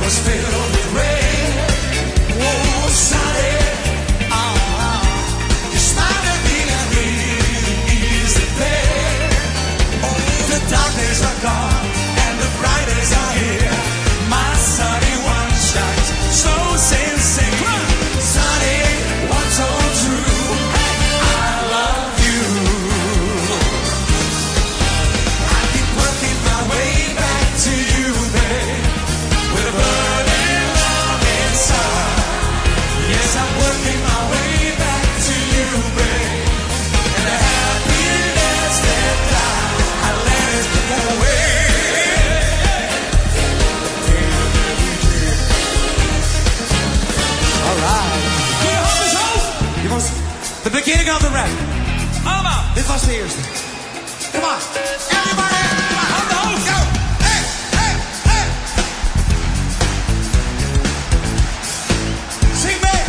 was filled with rain. Oh, sunny, you smiled at me and really easy pain. Oh, the dark days are gone and the bright days are here. My sunny one shines so sincere. Sunny, what's so true? I love you. I keep working my way back to you, babe, with a burning love inside. Yes, I'm working my way back to you, babe, and the happiness that died, I let it go away. All right. Can you hold this house? You want the beginning of the rap? This was serious. Come on, everybody, hold the house. Go. Hey, hey, hey. Sing back.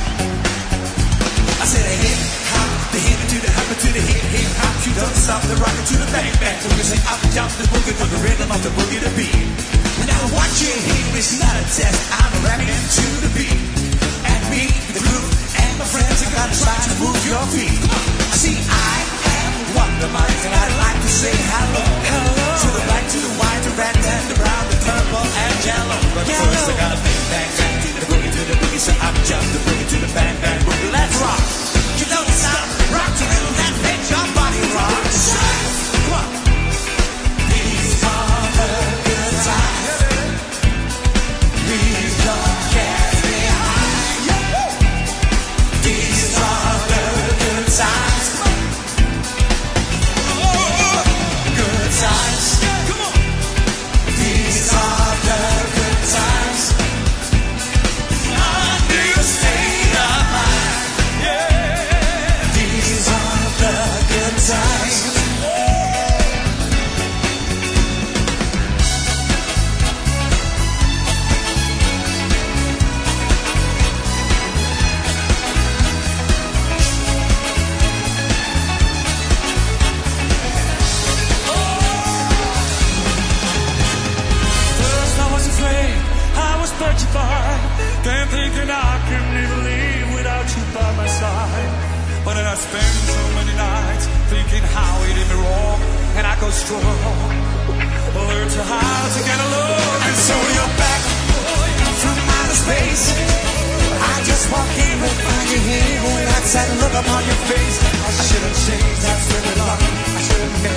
I said a hip hop, the hip to the hop to the hip hop. You don't stop the rocket to the bang bang. So you say up jump the boogie to the rhythm of the boogie to beat. Now what you hear is not a test. I'm rapping to the beat. And me, the groove, and my friends are gonna try to move your feet. See, I am Wonder Mike, and I'd like to say hello, hello to the black, to the white, the red, and the brown, the purple, and yellow. But first I gotta bang bang bang to the boogie, so I'm just the boogie to the bang bang boogie. Let's rock. You don't stop, rock to rhythm that makes your body rock. Come on. These are the good times. Please don't catch me high. These are the good times. Good times. Come on. These are the good times. A new state of mind. Yeah. These are the good times. First I was afraid, I was petrified, then thinking I can't even live without you by my side. But then I spent so many nights thinking how you did me wrong, and I go strong. Learn to how to get along, and so you're back from outer space. I just walk in and find you here with that sad look upon your face. I should have changed, that's really lucky. I should have